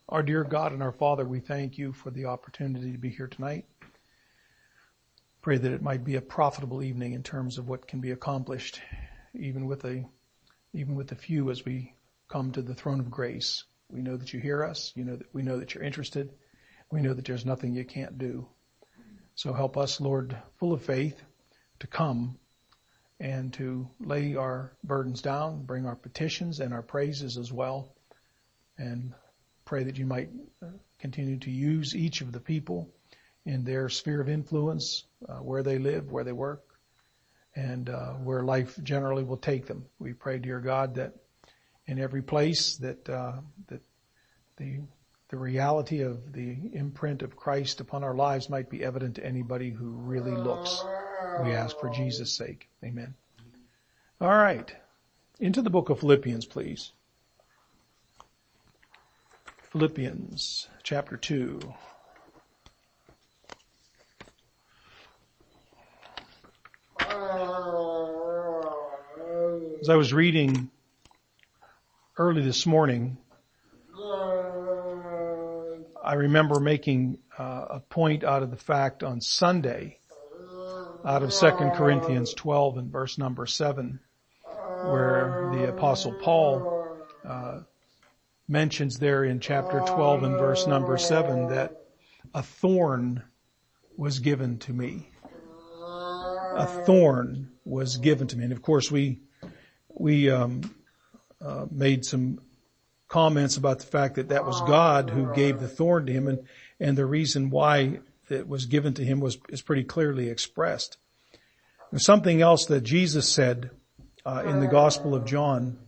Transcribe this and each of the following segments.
Our dear God and our Father, we thank you for the opportunity to be here tonight. Pray that it might be a profitable evening in terms of what can be accomplished, even with the few as we come to the throne of grace. We know that you hear us. We know that you're interested. We know that there's nothing you can't do. So help us, Lord, full of faith, to come and to lay our burdens down, bring our petitions and our praises as well, and pray that you might continue to use each of the people in their sphere of influence, where they live, where they work, and where life generally will take them. We pray, dear God, that in every place that the reality of the imprint of Christ upon our lives might be evident to anybody who really looks. We ask for Jesus' sake. Amen. All right. Into the book of Philippians, please. Philippians chapter 2. As I was reading early this morning, I remember making a point out of the fact on Sunday, out of 2 Corinthians 12 and verse number 7, where the Apostle Paul mentions there in chapter 12 and verse number 7 that a thorn was given to me. A thorn was given to me. And of course we made some comments about the fact that was God who gave the thorn to him, and the reason why it was given to him is pretty clearly expressed. There's something else that Jesus said in the Gospel of John,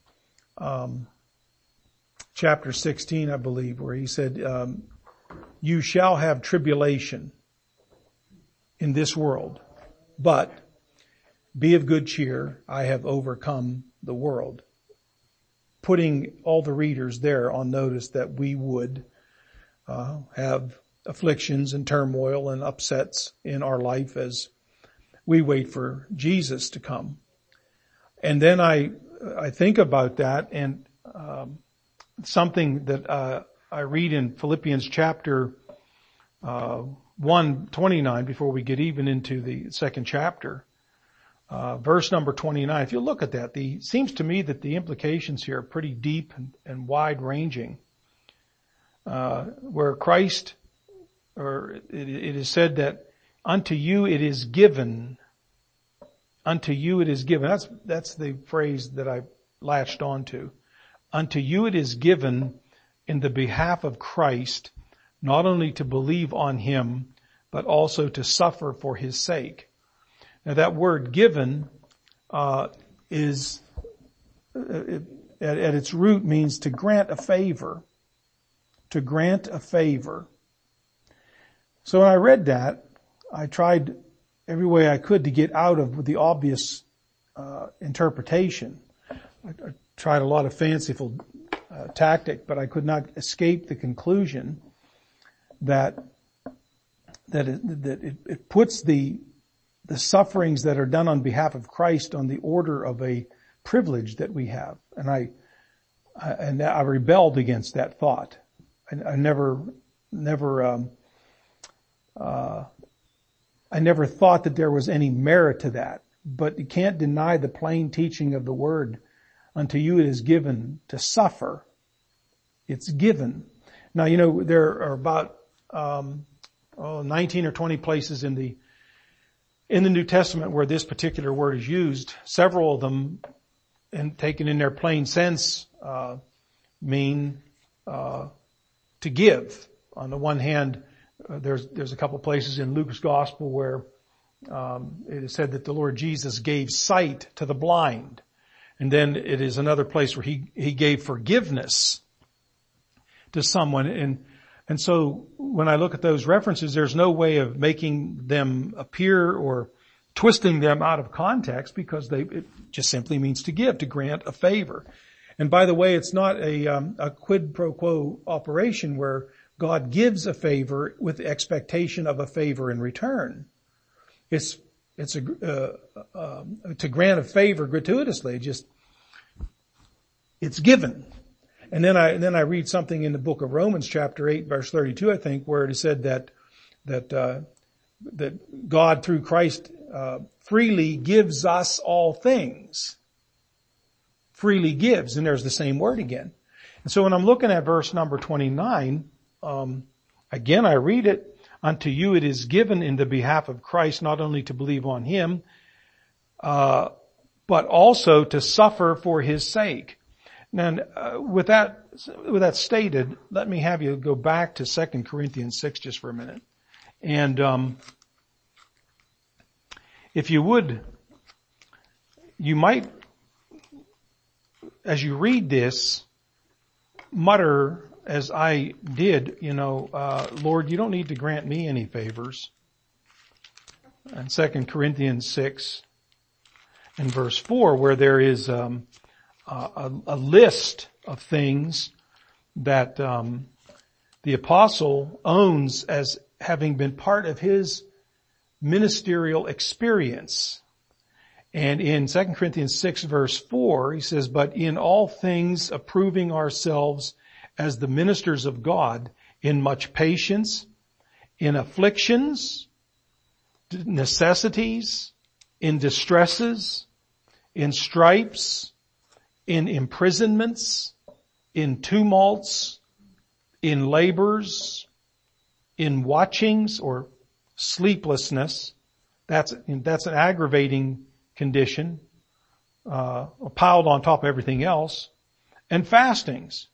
chapter 16, I believe, where he said, you shall have tribulation in this world, but be of good cheer, I have overcome the world. Putting all the readers there on notice that we would have afflictions and turmoil and upsets in our life as we wait for Jesus to come. And then I think about that, and something that I read in Philippians chapter 1:29 before we get even into the second chapter. Verse number 29, if you look at that, seems to me that the implications here are pretty deep and wide ranging. Where Christ, or it is said that unto you it is given. Unto you it is given. That's the phrase that I latched onto. Unto you it is given in the behalf of Christ, not only to believe on him, but also to suffer for his sake. Now that word given, is, at its root means to grant a favor. To grant a favor. So when I read that, I tried every way I could to get out of the obvious, interpretation. I tried a lot of fanciful, tactic, but I could not escape the conclusion that it puts the sufferings that are done on behalf of Christ on the order of a privilege that we have. And I rebelled against that thought. I never thought that there was any merit to that. But you can't deny the plain teaching of the word. Unto you it is given to suffer. It's given. Now, there are about 19 or 20 places in the New Testament where this particular word is used. Several of them, and taken in their plain sense, mean to give. On the one hand, there's a couple places in Luke's gospel where it is said that the Lord Jesus gave sight to the blind. And then it is another place where he gave forgiveness to someone. And so when I look at those references, there's no way of making them appear or twisting them out of context, because it just simply means to give, to grant a favor. And by the way, it's not a quid pro quo operation where God gives a favor with the expectation of a favor in return. It's to grant a favor gratuitously. It's given. And then I read something in the book of Romans chapter 8 verse 32, I think, where it is said that God through Christ, freely gives us all things. Freely gives. And there's the same word again. And so when I'm looking at verse number 29, again I read it, unto you it is given in the behalf of Christ not only to believe on him, but also to suffer for his sake. Now, with that stated, let me have you go back to 2 Corinthians 6 just for a minute. And, if you would, you might, as you read this, mutter, as I did, Lord, you don't need to grant me any favors. And 2 Corinthians 6 and verse 4, where there is a list of things that the apostle owns as having been part of his ministerial experience. And in 2 Corinthians 6 verse 4, he says, but in all things approving ourselves as the ministers of God, in much patience, in afflictions, necessities, in distresses, in stripes, in imprisonments, in tumults, in labors, in watchings or sleeplessness. That's an aggravating condition, piled on top of everything else, and fastings.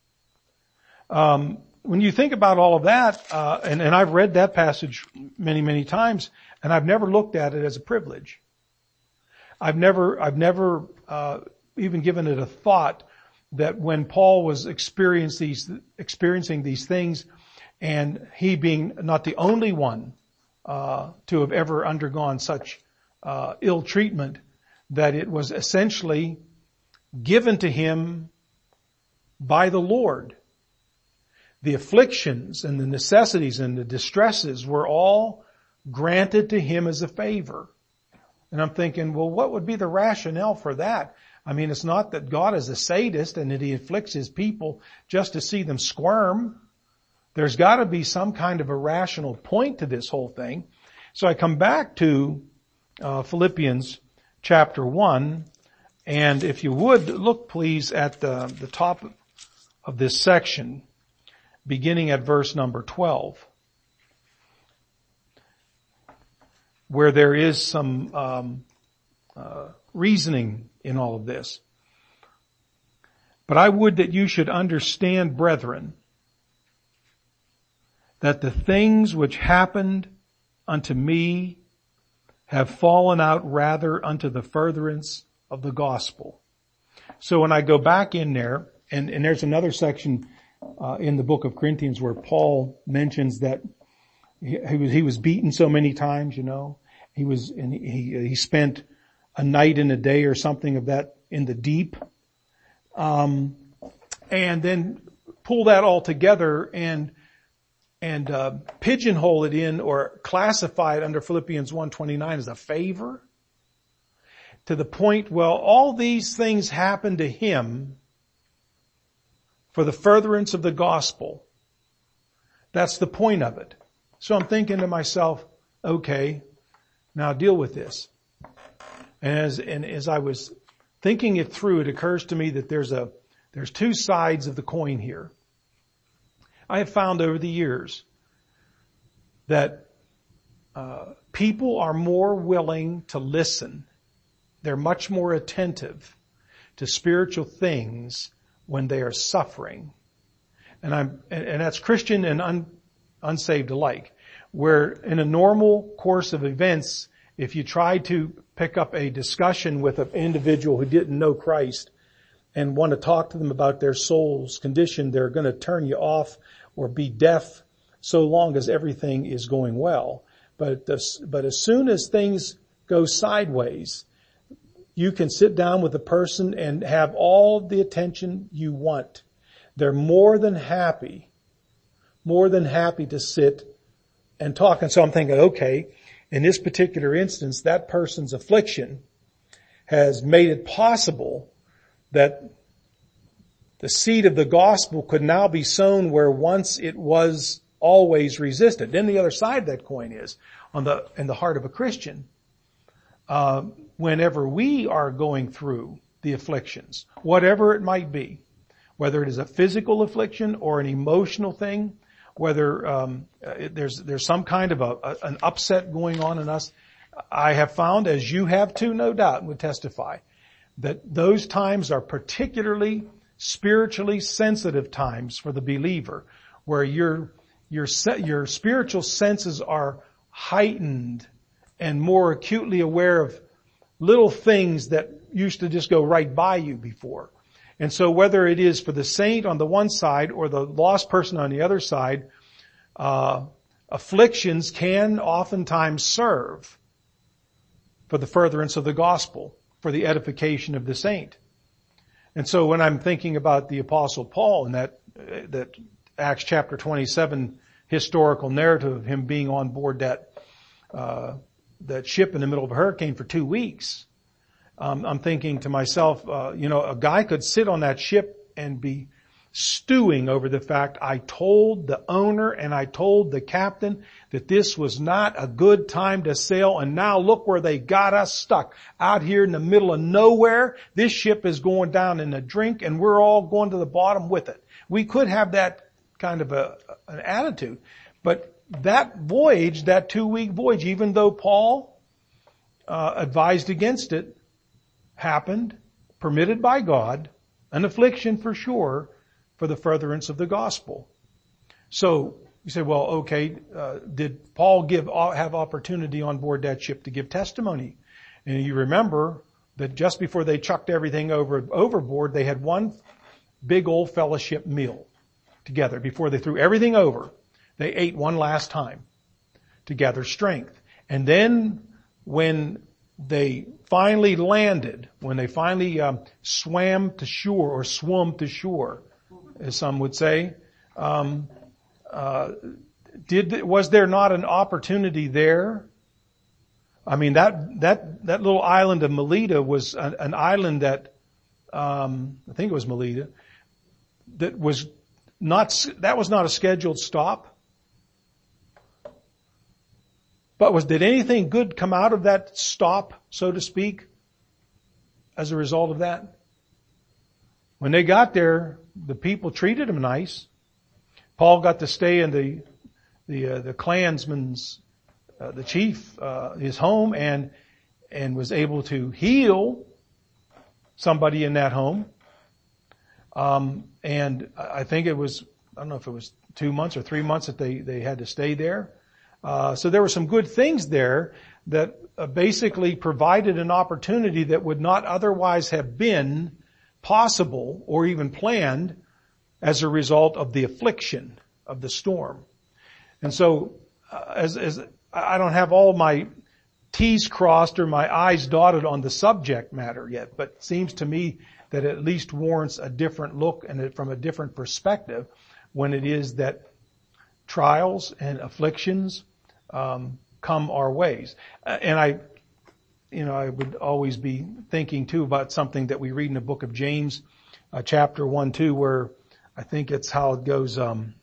When you think about all of that, and I've read that passage many, many times, and I've never looked at it as a privilege. I've never even given it a thought that when Paul was experiencing these things, and he being not the only one to have ever undergone such ill treatment, that it was essentially given to him by the Lord. The afflictions and the necessities and the distresses were all granted to him as a favor. And I'm thinking, well, what would be the rationale for that? I mean, it's not that God is a sadist and that he afflicts his people just to see them squirm. There's got to be some kind of a rational point to this whole thing. So I come back to Philippians chapter 1, and if you would, look please at the top of this section, beginning at verse number 12, where there is some reasoning in all of this. But I would that you should understand, brethren, that the things which happened unto me have fallen out rather unto the furtherance of the gospel. So when I go back in there, and there's another section in the book of Corinthians where Paul mentions that he was beaten so many times, he spent a night and a day or something of that in the deep, and then pull that all together and pigeonhole it in or classify it under Philippians 1:29 as a favor, to the point, well, all these things happened to him for the furtherance of the gospel. That's the point of it. So I'm thinking to myself, okay, now deal with this. And as I was thinking it through, it occurs to me that there's two sides of the coin here. I have found over the years that people are more willing to listen. They're much more attentive to spiritual things when they are suffering. And that's Christian and unsaved alike. Where in a normal course of events, if you try to pick up a discussion with an individual who didn't know Christ and want to talk to them about their soul's condition, they're going to turn you off or be deaf so long as everything is going well. But as soon as things go sideways, you can sit down with a person and have all the attention you want. They're more than happy to sit and talk. And so I'm thinking, okay, in this particular instance, that person's affliction has made it possible that the seed of the gospel could now be sown where once it was always resisted. Then the other side of that coin is, in the heart of a Christian, whenever we are going through the afflictions, whatever it might be, whether it is a physical affliction or an emotional thing, whether there's some kind of an upset going on in us, I have found, as you have too, no doubt, would testify, that those times are particularly spiritually sensitive times for the believer, where your spiritual senses are heightened and more acutely aware of little things that used to just go right by you before. And so whether it is for the saint on the one side or the lost person on the other side, afflictions can oftentimes serve for the furtherance of the gospel, for the edification of the saint. And so when I'm thinking about the Apostle Paul and that Acts chapter 27 historical narrative of him being on board that ship in the middle of a hurricane for 2 weeks, I'm thinking to myself, a guy could sit on that ship and be stewing over the fact, I told the owner and I told the captain that this was not a good time to sail, and now look where they got us stuck out here in the middle of nowhere. This ship is going down in a drink and we're all going to the bottom with it. We could have that kind of an attitude. But that voyage, that 2-week voyage, even though Paul advised against it, happened, permitted by God, an affliction for sure, for the furtherance of the gospel. So you say, well, okay, did Paul have opportunity on board that ship to give testimony? And you remember that just before they chucked everything overboard, they had one big old fellowship meal together. Before they threw everything over, they ate one last time to gather strength. And then when they finally landed, when they finally swam to shore, as some would say, was there not an opportunity there? I mean, that little island of Melita was an island that, I think it was Melita, that was not a scheduled stop. But did anything good come out of that stop, so to speak, as a result of that? When they got there, the people treated them nice. Paul got to stay in the clansman's, the chief, his home and was able to heal somebody in that home. And I think it was, I don't know if it was 2 months or 3 months that they had to stay there. So there were some good things there that basically provided an opportunity that would not otherwise have been possible or even planned as a result of the affliction of the storm. And so, as I don't have all my T's crossed or my I's dotted on the subject matter yet, but it seems to me that it at least warrants a different look and from a different perspective when it is that trials and afflictions come our ways. And I would always be thinking too about something that we read in the book of James, chapter 1-2, where I think it's how it goes,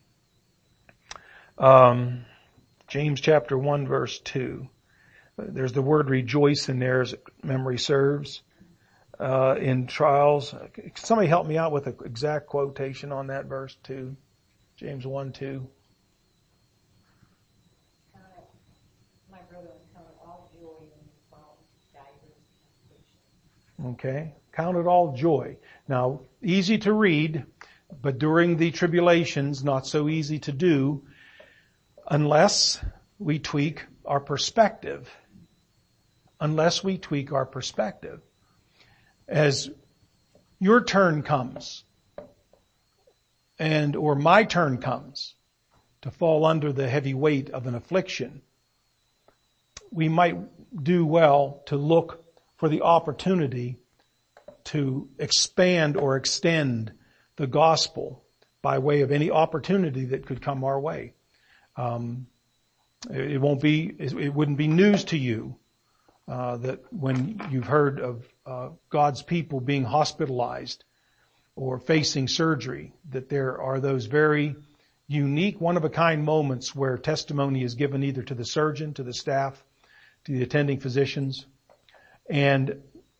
James chapter 1 verse 2. There's the word rejoice in there as memory serves, in trials. Can somebody help me out with an exact quotation on that verse 2? James 1-2. Okay. Count it all joy. Now, easy to read, but during the tribulations, not so easy to do unless we tweak our perspective. As your turn comes or my turn comes to fall under the heavy weight of an affliction, we might do well to look for the opportunity to expand or extend the gospel by way of any opportunity that could come our way. It wouldn't be news to you that when you've heard of God's people being hospitalized or facing surgery, that there are those very unique, one-of-a-kind moments where testimony is given either to the surgeon, to the staff, to the attending physicians. And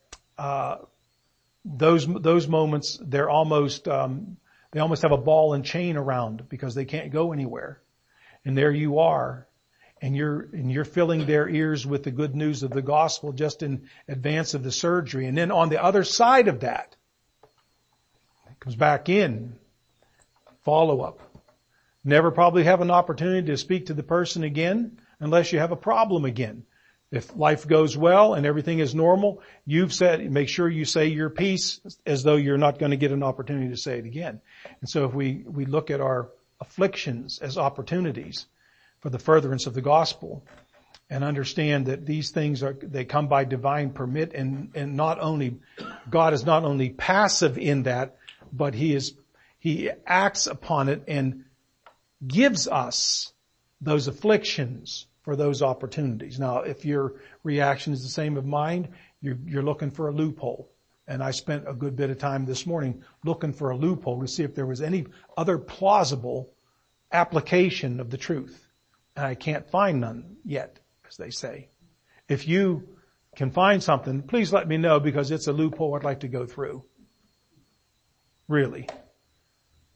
those moments, they almost have a ball and chain around because they can't go anywhere. And there you are, and you're filling their ears with the good news of the gospel just in advance of the surgery. And then on the other side of that, it comes back in, follow-up. Never probably have an opportunity to speak to the person again unless you have a problem again. If life goes well and everything is normal, make sure you say your piece as though you're not going to get an opportunity to say it again. And so if we look at our afflictions as opportunities for the furtherance of the gospel and understand that these things they come by divine permit, and not only, God is not only passive in that, but He acts upon it and gives us those afflictions for those opportunities. Now, if your reaction is the same of mine, you're looking for a loophole. And I spent a good bit of time this morning looking for a loophole to see if there was any other plausible application of the truth. And I can't find none yet, as they say. If you can find something, please let me know, because it's a loophole I'd like to go through. Really.